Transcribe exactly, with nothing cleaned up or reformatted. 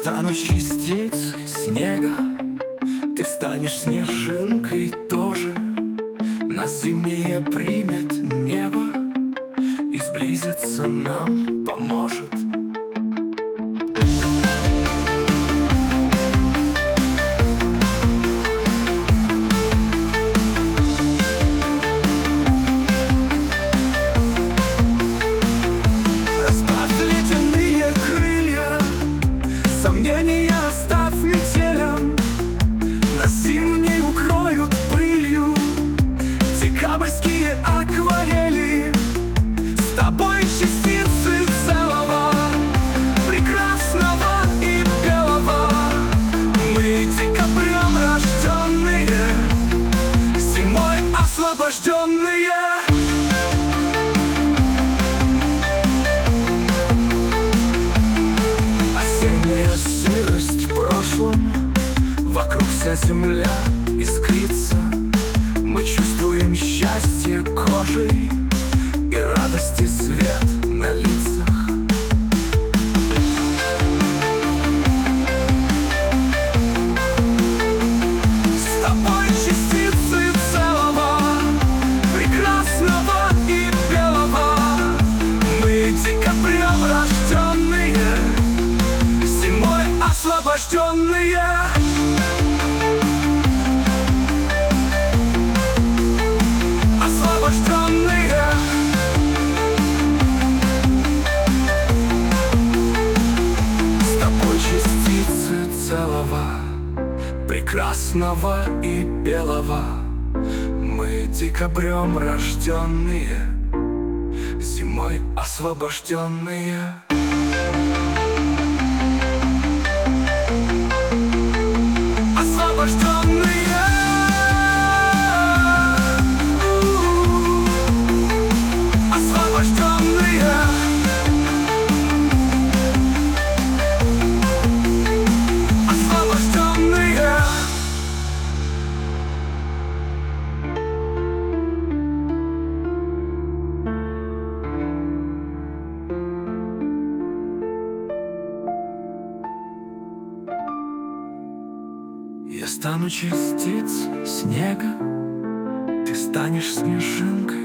стану частицей снега, ты станешь снежинкой тоже. Нас сильнее примет небо и сблизиться нам поможет. Сомнения оставь метелям, нас зимней укроют пылью декабрьские акварели. С тобой частицы целого, прекрасного и белого. Мы декабрем рожденные, зимой освобожденные. Сырость в прошлом, вокруг вся земля искрится. Мы чувствуем счастье кожей и радости свет на лицах. С тобой частицы целого, прекрасного и белого. Мы декабрем рожденные, освобожденные. Освобожденные. С тобой частицы целого, прекрасного и белого. Мы декабрем рожденные, зимой освобожденные. Освобожденные. Освобожденные. Освобожденные. Я стану частицей снега, ты станешь снежинкой.